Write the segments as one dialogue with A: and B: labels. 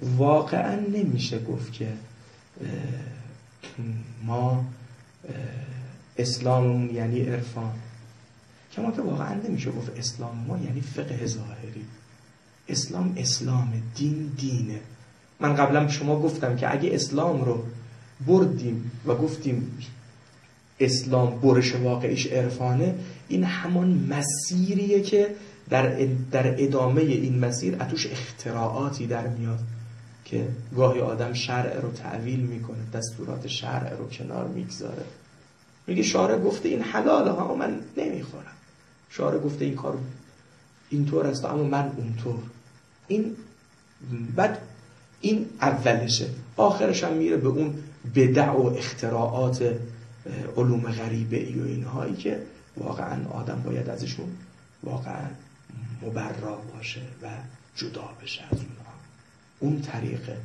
A: واقعا نمیشه گفت که ما اسلام یعنی عرفان، کما که واقعا نمیشه گفت اسلام ما یعنی فقه ظاهری. اسلام دین دینه. من قبلا به شما گفتم که اگه اسلام رو بردیم و گفتیم اسلام برش واقعیش عرفانه، این همان مسیریه که در ادامه این مسیر اتوش اختراعاتی در میاد که گاهی آدم شرع رو تعویل میکنه، دستورات شرع رو کنار میگذاره، میگه شارع گفته این حلاله ها من نمیخورم، شارع گفته این کار اینطور است اما من اونطور. این بعد این اولشه، آخرش هم میره به اون بدع و اختراعات علوم غریبه ای و اینهایی که واقعا آدم باید ازشون واقعا مبرا باشه و جدا بشه از اونها. اون طریقه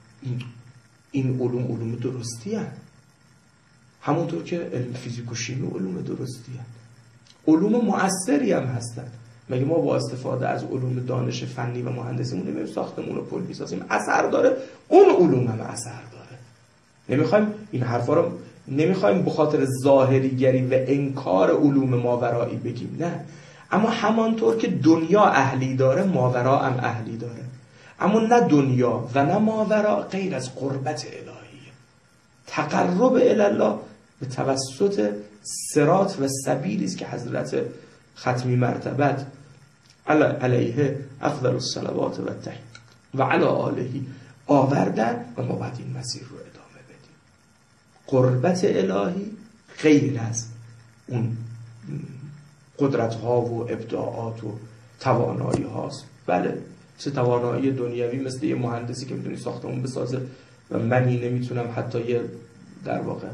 A: این علوم درستی هست، همونطور که علم فیزیک و شیمی علوم درستی هست، علوم مؤثری هم هستن. مگه ما با استفاده از علوم دانش فنی و مهندسیمون نمی‌ریم ساختمون رو پل می‌سازیم؟ اثر داره، اون علوم هم اثر داره. نمیخوایم این حرفا رو نمیخوایم به خاطر ظاهریگری و انکار علوم ماورایی بگیم، نه، اما همانطور که دنیا اهلی داره ماورا هم اهلی داره، اما نه دنیا و نه ماورا غیر از قربت الهیه. تقرب الله به توسط صراط و سبیلی است که حضرت ختمی مرتبت علیه افضل الصلوات و التحیات و علی آله آوردن و ما باید این مسیر رو ادامه بدیم. قربت الهی غیر از اون قدرت ها و ابداعات و توانایی هاست. بله، چه توانایی دنیوی مثل یه مهندسی که میتونی ساختمون بسازه و منی نمیتونم حتی یه در واقع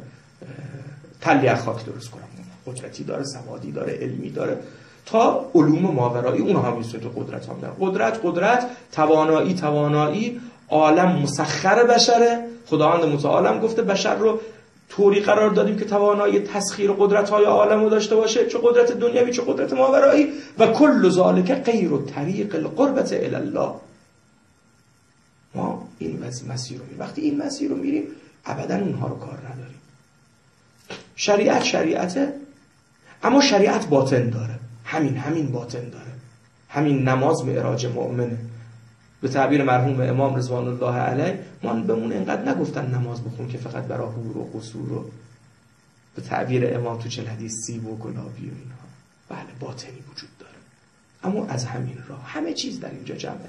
A: تلی از خاک درست کنم. قدرتی داره، سوادی داره، علمی داره، تا علوم ماورایی اونها هم میشه تو قدرت هم داره. قدرت توانایی عالم مسخر بشره. خداوند متعال گفته بشر رو طوری قرار دادیم که توانایی تسخیر قدرت‌های عالم رو داشته باشه، چه قدرت دنیوی چه قدرت ماورایی، و کل ذالک غیر طریق القربت الی الله. ما این مسیر رو میریم. وقتی این مسیر رو میریم ابدا اونها رو کار نداریم. شریعته، اما شریعت باطن داره. همین باطن داره. همین نماز معراج مؤمنه. به تعبیر مرحوم امام رضوان الله علیه، ما بهمون اینقدر نگفتن نماز بخون که فقط برای حور و قصور و به تعبیر امام تو 40 حدیث سیب و گلابی و اینها. بله، باطنی وجود داره، اما از همین راه همه چیز در اینجا جمعه.